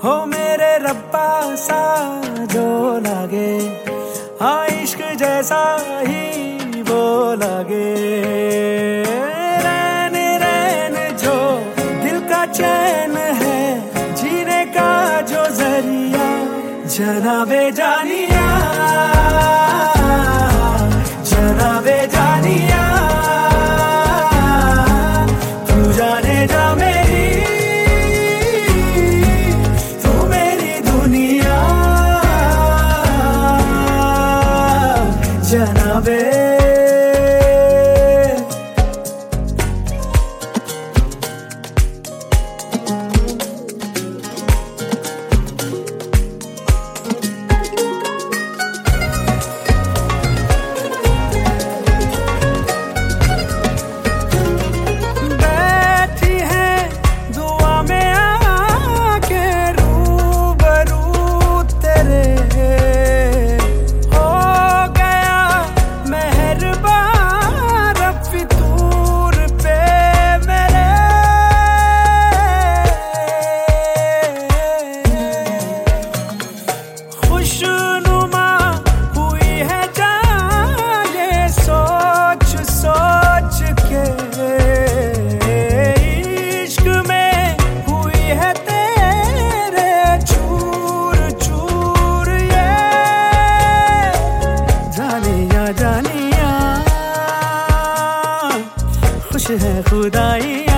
हो मेरे रब्बा सा जो लागे, हाँ इश्क जैसा ही वो लागे। रैन रैन जो दिल का चैन है, जीने का जो जरिया, जनाबे जानिया, जनाबे जानिया, तू जाने जा मेरी, तू मेरी दुनिया, जनाबे। खुश है खुदाइया।